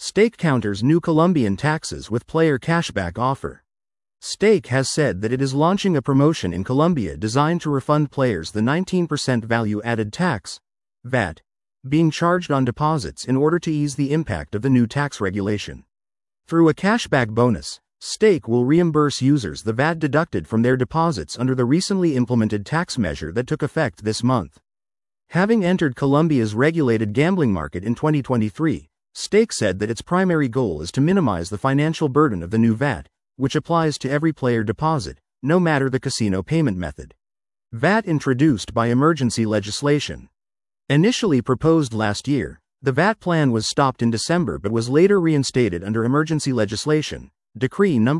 Stake counters new Colombian taxes with player cashback offer. Stake has said that it is launching a promotion in Colombia designed to refund players the 19% value-added tax, VAT, being charged on deposits in order to ease the impact of the new tax regulation. Through a cashback bonus, Stake will reimburse users the VAT deducted from their deposits under the recently implemented tax measure that took effect this month. Having entered Colombia's regulated gambling market in 2023, Stake said that its primary goal is to minimize the financial burden of the new VAT, which applies to every player deposit, no matter the casino payment method. VAT introduced by emergency legislation. Initially proposed last year, the VAT plan was stopped in December but was later reinstated under emergency legislation, Decree No.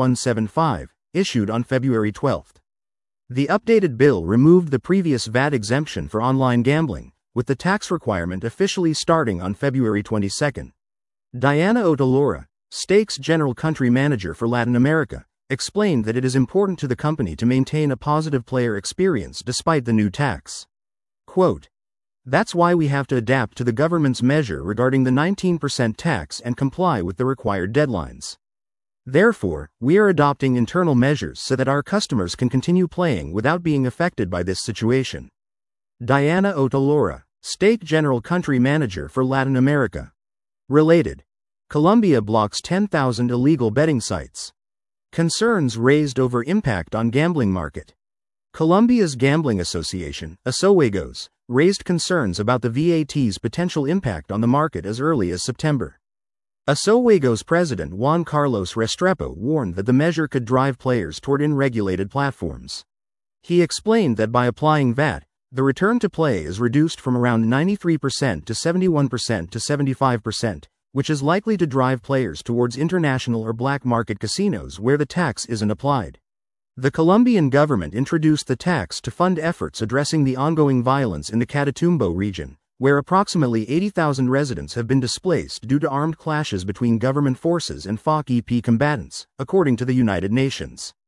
0175, issued on February 12. The updated bill removed the previous VAT exemption for online gambling, with the tax requirement officially starting on February 22. Diana Otalora, Stake's general country manager for Latin America, explained that it is important to the company to maintain a positive player experience despite the new tax. Quote, "That's why we have to adapt to the government's measure regarding the 19% tax and comply with the required deadlines. Therefore, we are adopting internal measures so that our customers can continue playing without being affected by this situation." Diana Otalora, Stake General Country Manager for Latin America. Related. Colombia blocks 10,000 illegal betting sites. Concerns raised over impact on gambling market. Colombia's Gambling Association, Asojuegos, raised concerns about the VAT's potential impact on the market as early as September. Asojuegos President Juan Carlos Restrepo warned that the measure could drive players toward unregulated platforms. He explained that by applying VAT, the return to play is reduced from around 93% to 71% to 75%, which is likely to drive players towards international or black market casinos where the tax isn't applied. The Colombian government introduced the tax to fund efforts addressing the ongoing violence in the Catatumbo region, where approximately 80,000 residents have been displaced due to armed clashes between government forces and FARC-EP combatants, according to the United Nations.